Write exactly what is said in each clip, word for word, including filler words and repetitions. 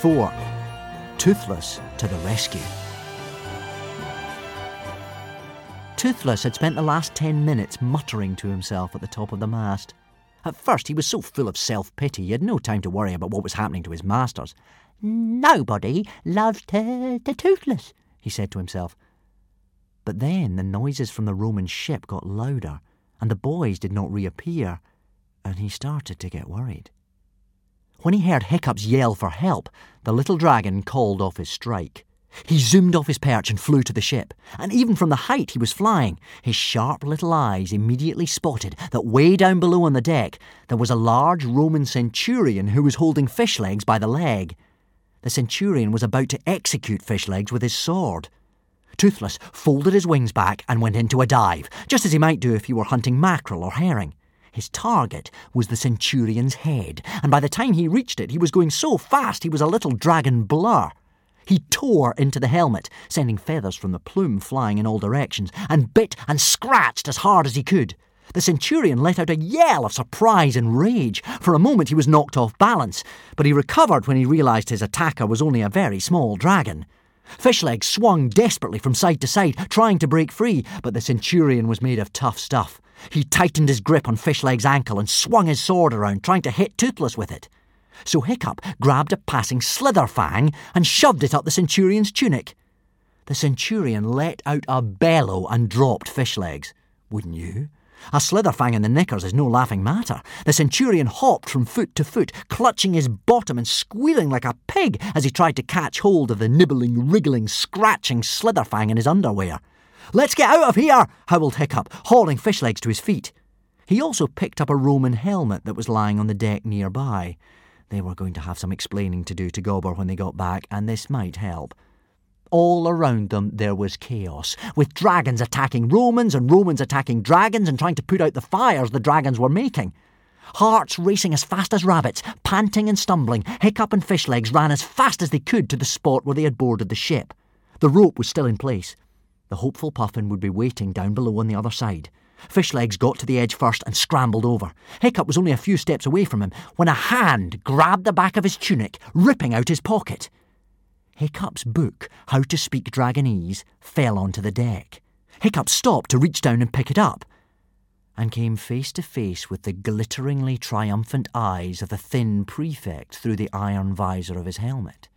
four. Toothless to the rescue. Toothless had spent the last ten minutes muttering to himself at the top of the mast. At first, he was so full of self-pity he had no time to worry about what was happening to his masters. "Nobody loves the, the Toothless," he said to himself. But then the noises from the Roman ship got louder, and the boys did not reappear, and he started to get worried. When he heard Hiccup's yell for help, the little dragon called off his strike. He zoomed off his perch and flew to the ship, and even from the height he was flying, his sharp little eyes immediately spotted that way down below on the deck there was a large Roman centurion who was holding Fishlegs by the leg. The centurion was about to execute Fishlegs with his sword. Toothless folded his wings back and went into a dive, just as he might do if he were hunting mackerel or herring. His target was the centurion's head, and by the time he reached it, he was going so fast he was a little dragon blur. He tore into the helmet, sending feathers from the plume flying in all directions, and bit and scratched as hard as he could. The centurion let out a yell of surprise and rage. For a moment he was knocked off balance, but he recovered when he realised his attacker was only a very small dragon. Fishlegs swung desperately from side to side, trying to break free, but the centurion was made of tough stuff. He tightened his grip on Fishlegs' ankle and swung his sword around, trying to hit Toothless with it. So Hiccup grabbed a passing Slitherfang and shoved it up the centurion's tunic. The centurion let out a bellow and dropped Fishlegs. Wouldn't you? A Slitherfang in the knickers is no laughing matter. The centurion hopped from foot to foot, clutching his bottom and squealing like a pig as he tried to catch hold of the nibbling, wriggling, scratching Slitherfang in his underwear. "Let's get out of here!" howled Hiccup, hauling Fishlegs to his feet. He also picked up a Roman helmet that was lying on the deck nearby. They were going to have some explaining to do to Gobber when they got back, and this might help. All around them there was chaos, with dragons attacking Romans and Romans attacking dragons and trying to put out the fires the dragons were making. Hearts racing as fast as rabbits, panting and stumbling, Hiccup and Fishlegs ran as fast as they could to the spot where they had boarded the ship. The rope was still in place. The hopeful Puffin would be waiting down below on the other side. Fishlegs got to the edge first and scrambled over. Hiccup was only a few steps away from him when a hand grabbed the back of his tunic, ripping out his pocket. Hiccup's book, How to Speak Dragonese, fell onto the deck. Hiccup stopped to reach down and pick it up, and came face to face with the glitteringly triumphant eyes of the thin prefect through the iron visor of his helmet.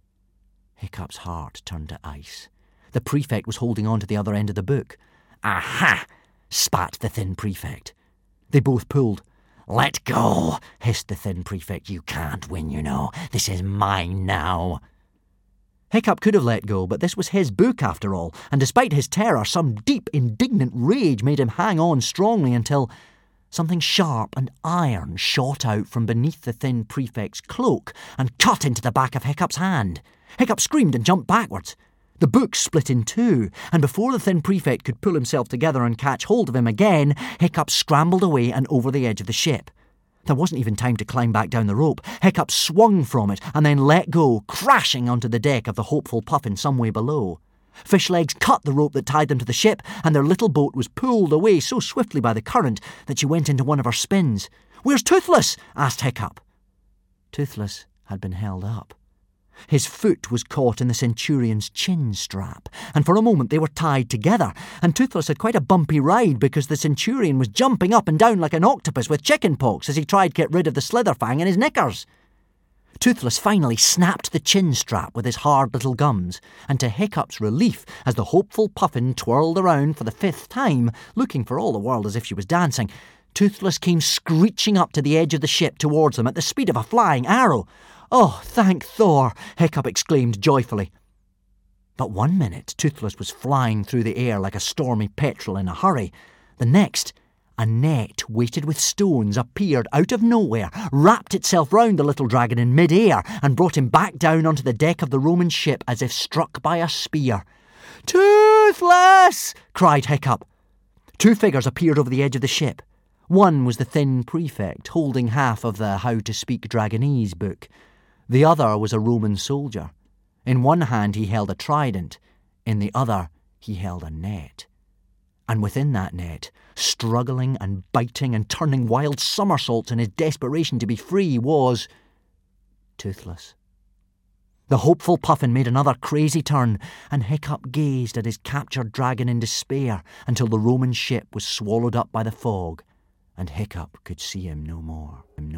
Hiccup's heart turned to ice. The prefect was holding on to the other end of the book. "Aha!" spat the thin prefect. They both pulled. "Let go," hissed the thin prefect. "You can't win, you know. This is mine now." Hiccup could have let go, but this was his book after all, and despite his terror, some deep, indignant rage made him hang on strongly until something sharp and iron shot out from beneath the thin prefect's cloak and cut into the back of Hiccup's hand. Hiccup screamed and jumped backwards. The book split in two, and before the thin prefect could pull himself together and catch hold of him again, Hiccup scrambled away and over the edge of the ship. There wasn't even time to climb back down the rope. Hiccup swung from it and then let go, crashing onto the deck of the hopeful Puffin some way below. Fishlegs cut the rope that tied them to the ship, and their little boat was pulled away so swiftly by the current that she went into one of her spins. "Where's Toothless?" asked Hiccup. Toothless had been held up. His foot was caught in the centurion's chin strap, and for a moment they were tied together, and Toothless had quite a bumpy ride because the centurion was jumping up and down like an octopus with chicken pox as he tried to get rid of the Slitherfang in his knickers. Toothless finally snapped the chin strap with his hard little gums, and to Hiccup's relief, as the hopeful Puffin twirled around for the fifth time, looking for all the world as if she was dancing, Toothless came screeching up to the edge of the ship towards them at the speed of a flying arrow. "Oh, thank Thor!" Hiccup exclaimed joyfully. But one minute Toothless was flying through the air like a stormy petrel in a hurry. The next, a net weighted with stones appeared out of nowhere, wrapped itself round the little dragon in mid-air, and brought him back down onto the deck of the Roman ship as if struck by a spear. "Toothless!" cried Hiccup. Two figures appeared over the edge of the ship. One was the thin prefect, holding half of the How to Speak Dragonese book. The other was a Roman soldier. In one hand he held a trident, in the other he held a net. And within that net, struggling and biting and turning wild somersaults in his desperation to be free, was Toothless. The hopeful Puffin made another crazy turn, and Hiccup gazed at his captured dragon in despair until the Roman ship was swallowed up by the fog, and Hiccup could see him no more.